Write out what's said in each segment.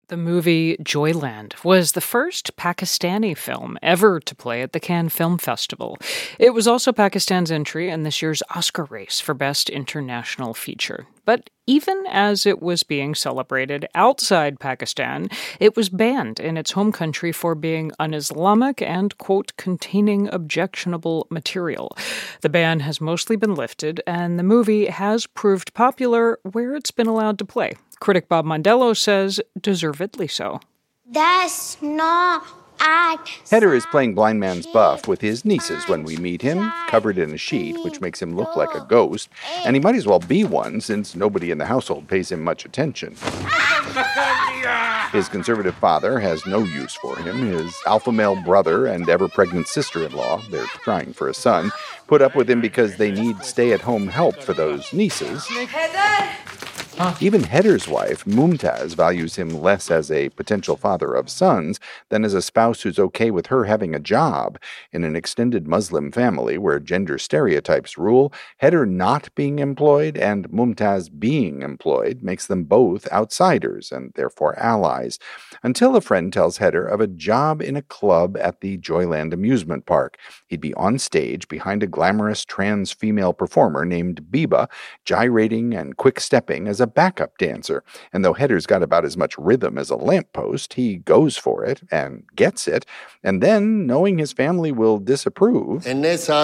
The movie Joyland was the first Pakistani film ever to play at the Cannes Film Festival. It was also Pakistan's entry in this year's Oscar race for Best International Feature. But even as it was being celebrated outside Pakistan, it was banned in its home country for being un-Islamic and, quote, containing objectionable material. The ban has mostly been lifted, and the movie has proved popular where it's been allowed to play. Critic Bob Mondello says deservedly so. That's not art. Heder is playing blind man's buff with his nieces when we meet him, covered in a sheet, which makes him look like a ghost, and he might as well be one since nobody in the household pays him much attention. His conservative father has no use for him. His alpha male brother and ever-pregnant sister-in-law, they're trying for a son, put up with him because they need stay-at-home help for those nieces. Heather! Even Heder's wife, Mumtaz, values him less as a potential father of sons than as a spouse who's okay with her having a job. In an extended Muslim family where gender stereotypes rule, Heder not being employed and Mumtaz being employed makes them both outsiders and therefore allies, until a friend tells Heder of a job in a club at the Joyland amusement park. He'd be on stage behind a glamorous trans female performer named Biba, gyrating and quick-stepping as a backup dancer, and though Heder's got about as much rhythm as a lamppost, he goes for it and gets it, and then, knowing his family will disapprove, he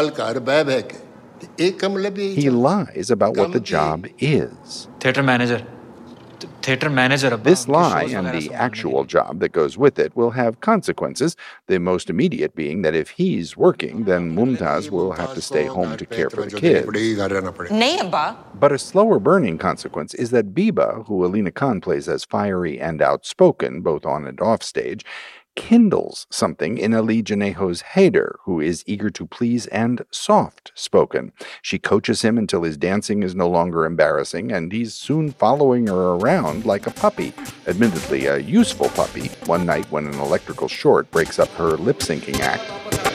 lies about what the job is. Theatre manager. This lie and the actual job that goes with it will have consequences, the most immediate being that if he's working, then Mumtaz will have to stay home to care for the kids. But a slower burning consequence is that Biba, who Alina Khan plays as fiery and outspoken, both on and off stage, kindles something in Ali Janejo's Haider, who is eager to please and soft-spoken. She coaches him until his dancing is no longer embarrassing, and he's soon following her around like a puppy. Admittedly, a useful puppy, one night when an electrical short breaks up her lip-syncing act.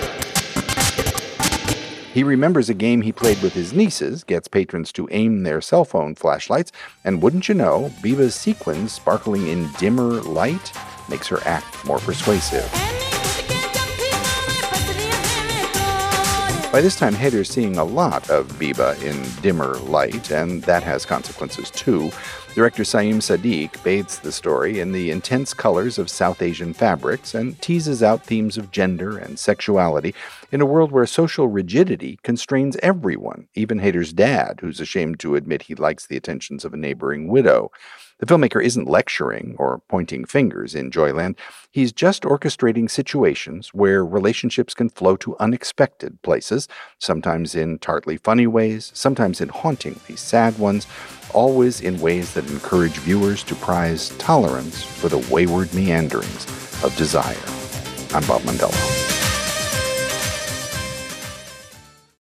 He remembers a game he played with his nieces, gets patrons to aim their cell phone flashlights, and wouldn't you know, Biba's sequins sparkling in dimmer light makes her act more persuasive. By this time, Heder's seeing a lot of Biba in dimmer light, and that has consequences too. Director Saim Sadiq bathes the story in the intense colors of South Asian fabrics and teases out themes of gender and sexuality in a world where social rigidity constrains everyone, even Heder's dad, who's ashamed to admit he likes the attentions of a neighboring widow. The filmmaker isn't lecturing or pointing fingers in Joyland. He's just orchestrating situations where relationships can flow to unexpected places, sometimes in tartly funny ways, sometimes in hauntingly sad ones, always in ways that encourage viewers to prize tolerance for the wayward meanderings of desire. I'm Bob Mondello.